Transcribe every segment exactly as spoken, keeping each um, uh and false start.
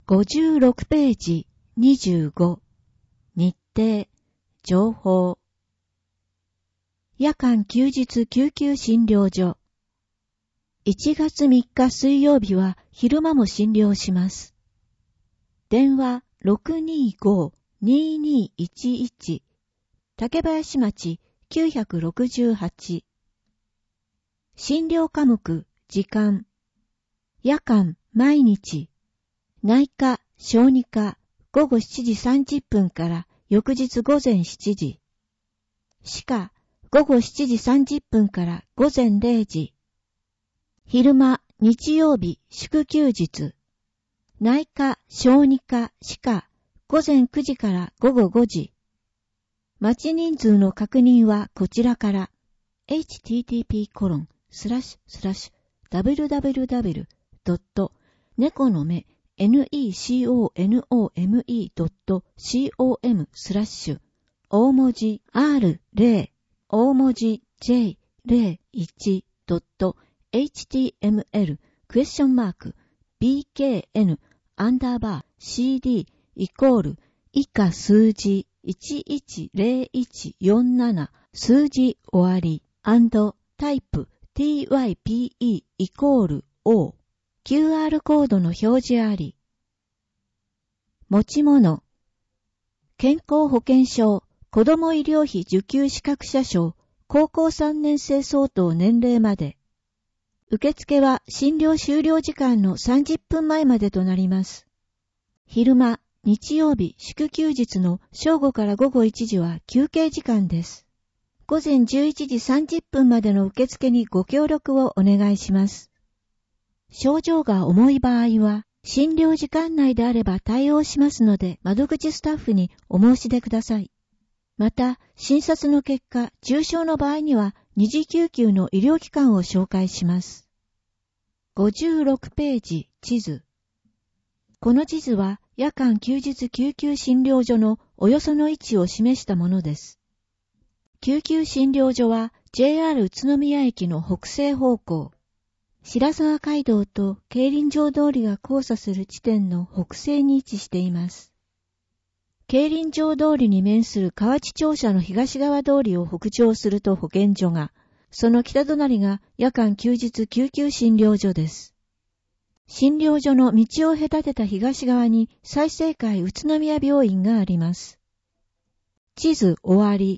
ごじゅうろくページにじゅうご。日程、情報。夜間休日救急診療所。いちがつみっか水曜日は昼間も診療します。電話 ろくにーごーにーにーいちいち 竹林町きゅうろくはち。診療科目、時間。夜間、毎日。内科、小児科、ごごしちじさんじゅっぷんから翌日午前しちじ。歯科、ごごしちじさんじゅっぷんから午前れいじ。昼間、日曜日、祝休日。内科、小児科、歯科、午前くじから午後ごじ。待ち人数の確認はこちらから。エイチティーティーピーコロンスラッシュスラッシュダブリュダブリュダブリュドットネコの目ネコノメドットコムスラッシュ大文字 アールゼロ 大文字 ジェイゼロいち ドット エイチティーエムエル クエスチョンマーク ビーケーエヌ アンダーバー シーディー イコール以下数字いちいちゼロいちよんなな数字終わりタイプ ティーワイピーイー イコール O キューアール コードの表示あり。持ち物。健康保険証、子ども医療費受給資格者証、高校さんねん生相当年齢まで。受付は診療終了時間のさんじゅっぷんまえまでとなります。昼間、日曜日、祝休日の正午から午後いちじは休憩時間です。午前じゅういちじさんじゅっぷんまでの受付にご協力をお願いします。症状が重い場合は、診療時間内であれば対応しますので、窓口スタッフにお申し出ください。また、診察の結果、重症の場合には、二次救急の医療機関を紹介します。ごじゅうろくページ、地図。この地図は、夜間休日救急診療所のおよその位置を示したものです。救急診療所は、ジェイアール 宇都宮駅の北西方向。白沢街道と競輪場通りが交差する地点の北西に位置しています。競輪場通りに面する河内庁舎の東側通りを北上すると保健所が、その北隣が夜間休日救急診療所です。診療所の道を隔てた東側に済生会宇都宮病院があります。地図終わり。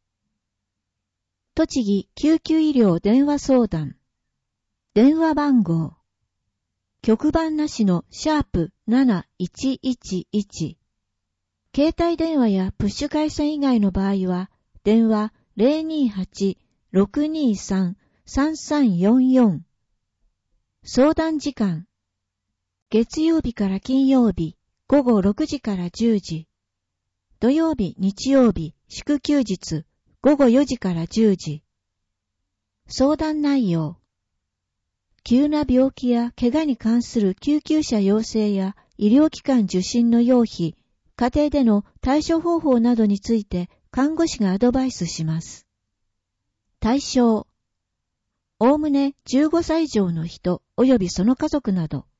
栃木救急医療電話相談。電話番号。局番なしのシャープなないちいちいち。携帯電話やプッシュ回線以外の場合は、電話 ゼロにはち ろくにさん さんさんよんよん。相談時間。月曜日から金曜日、午後ろくじからじゅうじ。土曜日、日曜日、祝休日、午後よじからじゅうじ。相談内容。急な病気や怪我に関する救急車要請や医療機関受診の要費、家庭での対処方法などについて看護師がアドバイスします。対象。おおむねじゅうごさい以上の人及びその家族など。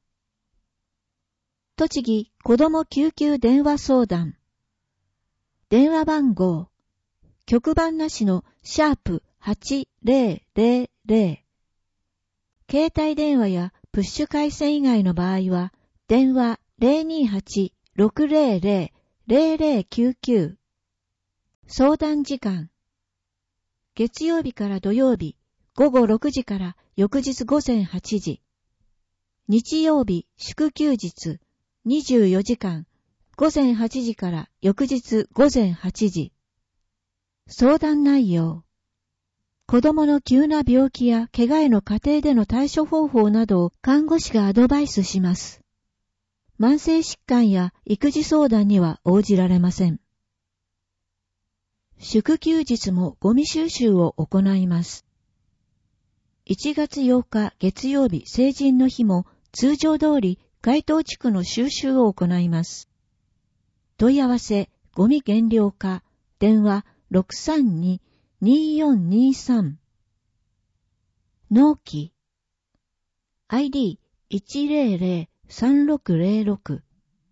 栃木子ども救急電話相談。電話番号。局番なしのシャープはちぜろぜろぜろ。携帯電話やプッシュ回線以外の場合は、電話 ゼロにはち ろくぜろぜろ ゼロゼロきゅうきゅう。相談時間。月曜日から土曜日、午後ろくじから翌日午前はちじ。日曜日、祝休日、にじゅうよじかん、午前はちじから翌日午前はちじ。相談内容。子供の急な病気や怪我への家庭での対処方法などを看護師がアドバイスします。慢性疾患や育児相談には応じられません。祝休日もゴミ収集を行います。いちがつようか月曜日成人の日も通常通り該当地区の収集を行います。問い合わせ、ゴミ減量課、電話 ろくさんに にーよんにーさん。納期 アイディーいちぜろぜろ さんろくぜろろく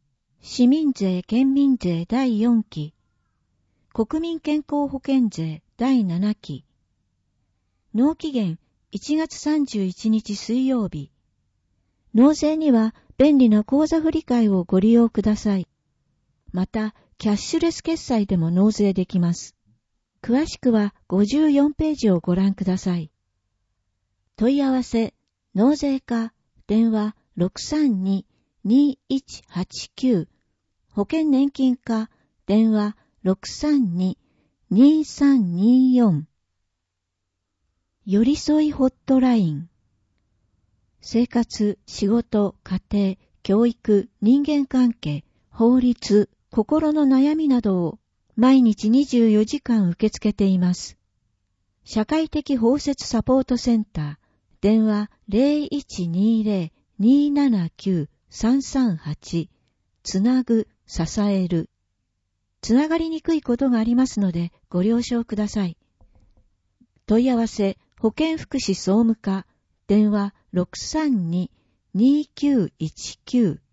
市民税・県民税だいよんき、国民健康保険税だいななき、納期限いちがつさんじゅういちにち水曜日。納税には便利な口座振替をご利用ください。また、キャッシュレス決済でも納税できます。詳しくはごじゅうよんページをご覧ください。問い合わせ、納税課、電話 ろくさんに にいちはちきゅう、保険年金課、電話 ろくさんに にさんによん、寄り添いホットライン。生活、仕事、家庭、教育、人間関係、法律、心の悩みなどを毎日にじゅうよじかん受け付けています。社会的包摂サポートセンター、電話 ゼロいちにゼロ にーななきゅう さんさんはち、つなぐ、支える。つながりにくいことがありますのでご了承ください。問い合わせ、保健福祉総務課、電話 ろくさんに にきゅういちきゅう。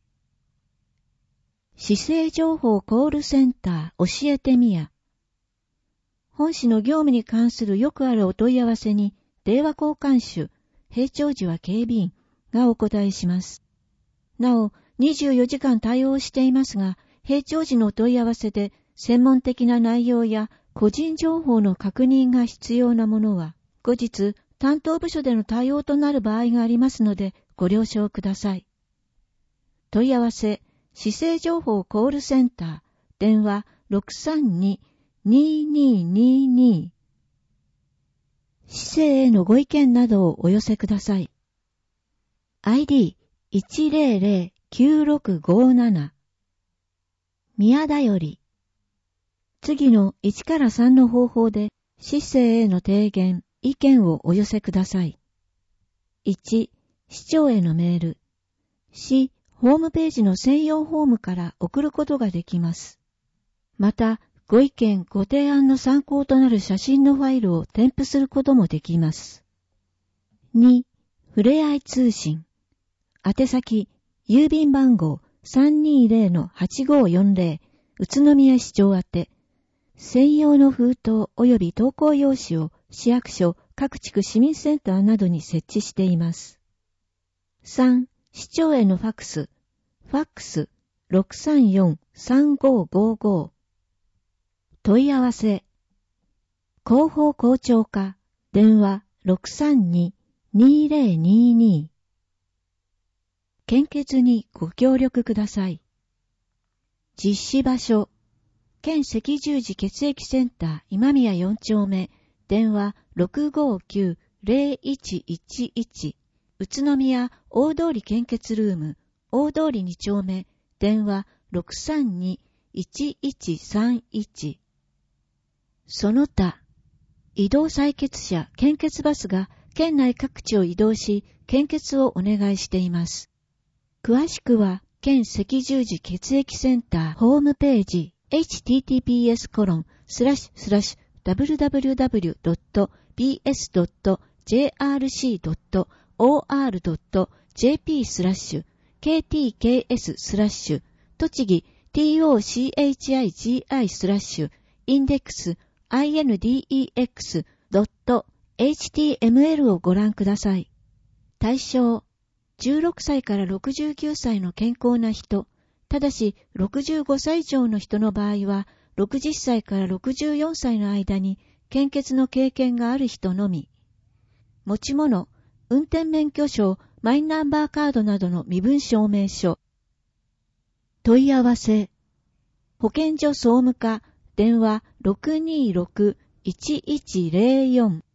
市政情報コールセンター教えてみや。本市の業務に関するよくあるお問い合わせに電話交換手、閉庁時は警備員がお答えします。なお、にじゅうよじかん対応していますが、閉庁時のお問い合わせで専門的な内容や個人情報の確認が必要なものは、後日担当部署での対応となる場合がありますのでご了承ください。問い合わせ、市政情報コールセンター、電話 ろくさんに にーにーにーにー。市政へのご意見などをお寄せください。アイディーいちゼロゼロ きゅうろくごなな。宮田より。次のいちからさんの方法で市政への提言、意見をお寄せください。いち、市長へのメール。市ホームページの専用フォームから送ることができます。また、ご意見、ご提案の参考となる写真のファイルを添付することもできます。に、ふれあい通信。宛先、郵便番号 さんにーぜろのはちごーよんぜろ、宇都宮市長宛て。専用の封筒及び投稿用紙を市役所、各地区市民センターなどに設置しています。さん、市長へのファックス。ファックス ろくさんよん さんごーごーごー。問い合わせ。広報校長課。電話 ろくさんに にゼロにに。献血にご協力ください。実施場所。県赤十字血液センター今宮よん丁目。電話 ろくごきゅう ゼロいちいちいち。宇都宮大通り献血ルーム。大通りに丁目。電話 ろくさんに いちいちさんいち。その他、移動採血車献血バスが県内各地を移動し、献血をお願いしています。詳しくは、県赤十字血液センターホームページ、エイチティーティーピーエスコロンスラッシュスラッシュダブリュダブリュダブリュドットビーエスドットジェーアールシードットオーアールドットジェーピースラッシュケーティーケーエススラッシュ栃木 ティーオーシーエイチアイジーアイ スラッシュインデックス アイエヌディーイーエックスドットエイチティーエムエル をご覧ください。対象、じゅうろくさいからろくじゅうきゅうさいの健康な人、ただしろくじゅうごさい以上の人の場合は、ろくじゅっさいからろくじゅうよんさいの間に献血の経験がある人のみ。持ち物、運転免許証、マイナンバーカードなどの身分証明書。問い合わせ。保健所総務課、電話 ろくにーろく いちいちゼロよん。